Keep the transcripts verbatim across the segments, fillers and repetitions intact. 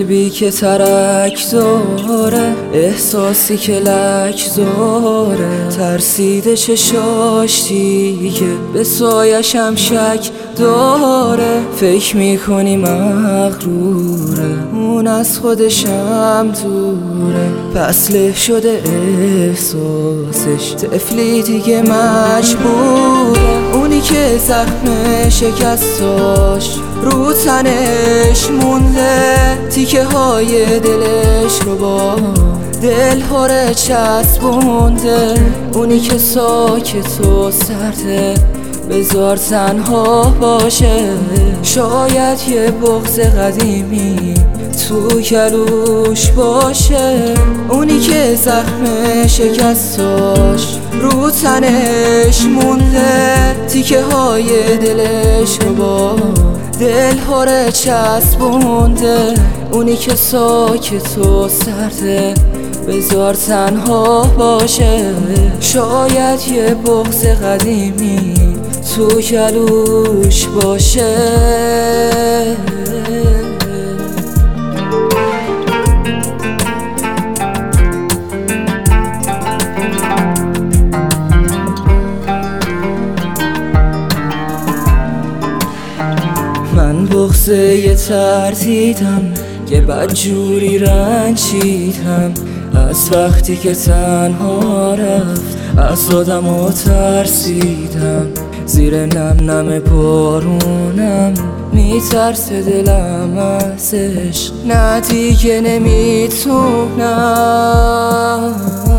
قلبی که ترک داره، احساسی که لک داره، ترسیده چشاش دیگه به سایشم شک داره. فکر میکنی مغروره، اون از خودشم دوره، پس له شده احساسش، طفلی دیگه مجبوره. اونی که زخم شکستاش رو تنش مونده، تیکه های دلش رو با دل هره چسبونده. اونی که ساکت و سرده بذار تنها باشه، شاید یه بغض قدیمی تو گلوش باشه. اونی که زخم شکستاش رو تنش مونده، تیکه های دلش رو با دل هره چسبونده. اونی که ساکت و سرده بذار تنها باشه، شاید یه بغض قدیمی تو گلوش باشه. من بغضه یه تردیدم که بدجوری رنجیدم، از وقتی که تنها رفت از آدم و ترسیدم. زیر نم نم بارونم میترسه دلم ازش، نه دیگه نمیتونم.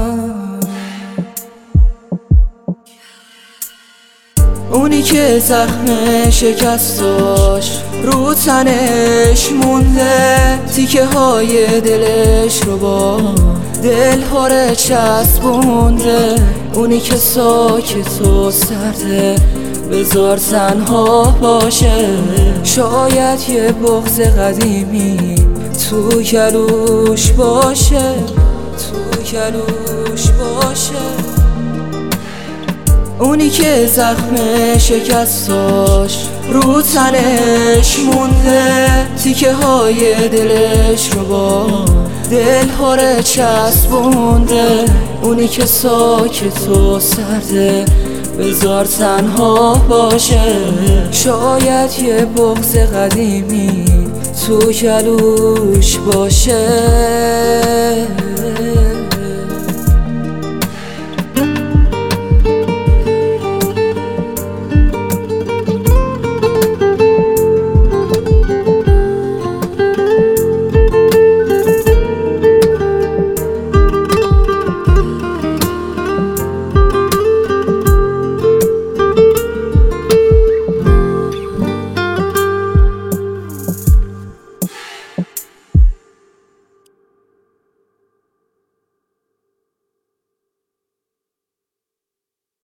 اونی که زخم شکستاش رو تنش مونده، تیکه های دلش رو با دل هره چسبونده. اونی که ساکت و سرده بذار تنها باشه، شاید یه بغض قدیمی تو گلوش باشه، تو گلوش باشه. اونی که زخم شکستاش رو تنش مونده، تیکه های دلش رو با دل هره چسبونده. اونی که ساکت و سرده بذار تنها باشه، شاید یه بغض قدیمی تو گلوش باشه.